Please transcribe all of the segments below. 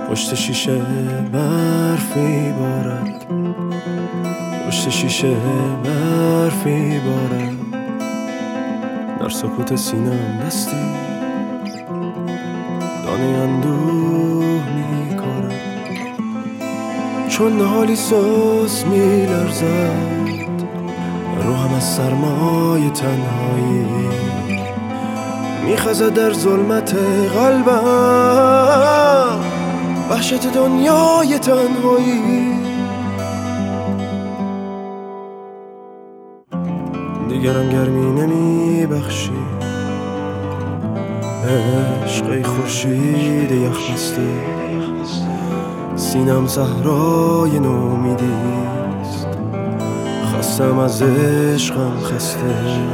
پشت شیشه برف میبارد، پشت شیشه برف میبارد، در سکوت سینم دستی دانه اندوه میکارد، چون نهالی سوز میلرزد روحم از سرمای تنهایی، میخزد در ظلمت قلبم وحشت دنیای تنهایی. دیگرم گرمی نمیبخشی، عشق ای خورشید یخ بسته، سینم صحرای نومیدیست، خستم از عشقم خسته.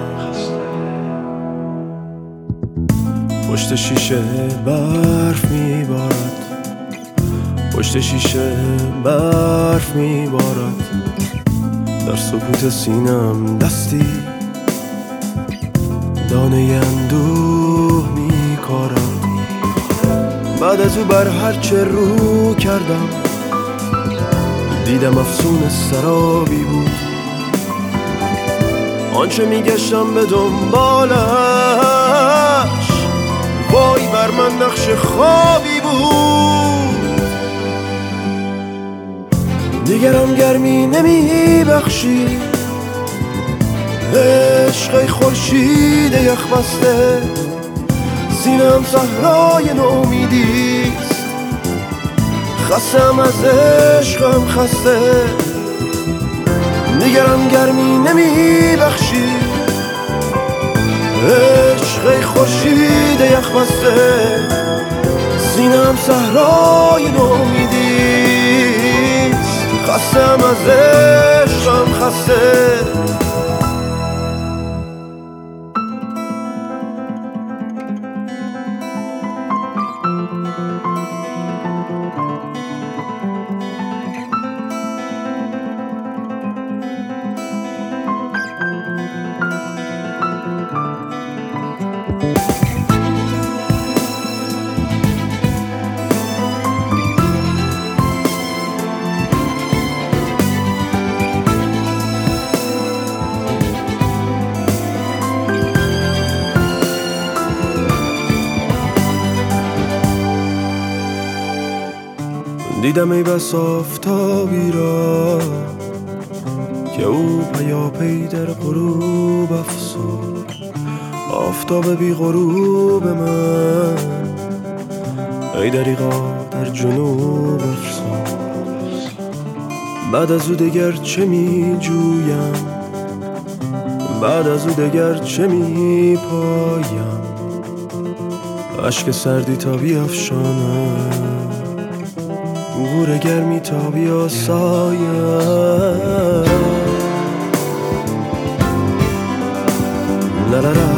پشت شیشه برف میبارد، پشت شیشه برف میبارد، در سکوت سینم دستی دانه اندوه میکارد. بعد از او بر هرچه رو کردم دیدم افسون سرابی بود، آنچه میگشتم به دنبالش وای بر من نقش خوابی بود. دیگرم گرمی نمیبخشی، عشق ای خورشید یخ بسته، سینم صحرای نومیدیست، خستم از عشقم خسته. دیگرم گرمی نمیبخشی، عشق ای خورشید یخ بسته، سینم صحرای نومیدیست، خستم از عشقم خسته. دیدم ای بس آفتابی را که او پیاپی در غروب افسود، آفتاب بی غروب من ای دریغا در جنوب افسود. بعد از او دگر چه می جویم، بعد از او دگر چه می پایم، اشک سردی تا بیفشانم گور گرمی تا بیاسایم.